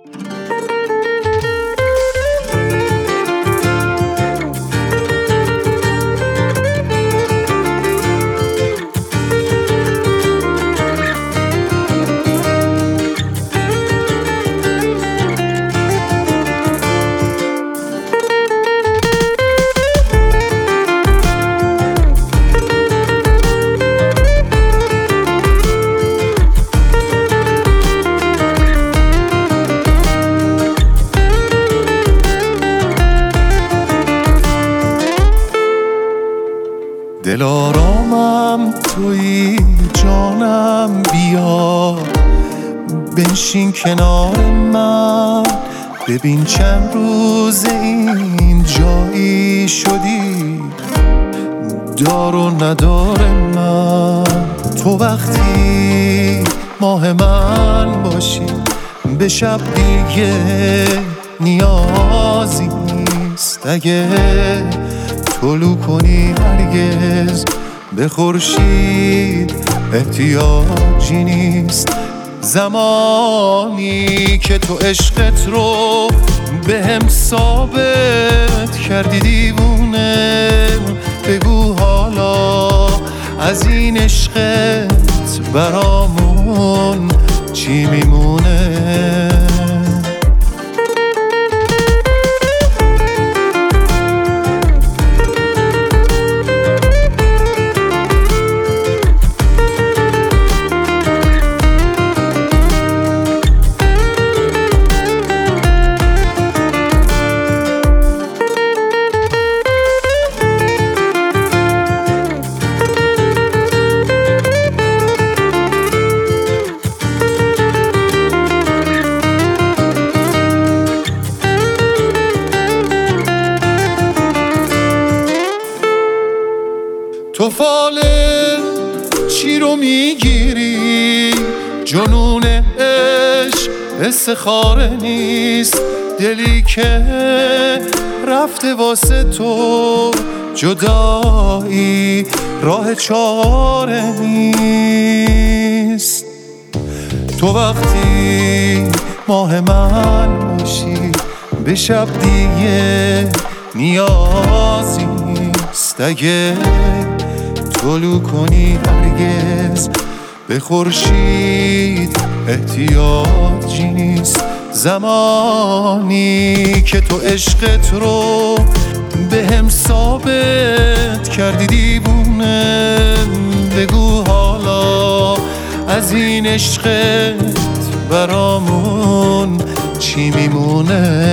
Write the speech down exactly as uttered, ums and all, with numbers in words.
دلارامم تویی جانم، بیا بنشین کنار من، ببین چند روز این جایی شدی دار و ندار من. تو وقتی ماه من باشی به شب دیگه نیازی نیست، اگه طلوع کنی هرگز به خورشید احتیاجی نیست. زمانی که تو عشقت رو به هم ثابت کردی دیوونه، بگو حالا از این عشقت برامون چی میمونه؟ تو فال چی رو میگیری؟ جنون عشق استخاره نیست، دلی که رفته واسه تو جدایی راه چاره نیست. تو وقتی ماه من باشی به شب دیگه نیازی نیست، اگه طلوع کنی هرگز به خورشید احتیاجی نیست. زمانی که تو عشقت رو به هم ثابت کردی دیوونه، بگو حالا از این عشقت برامون چی میمونه؟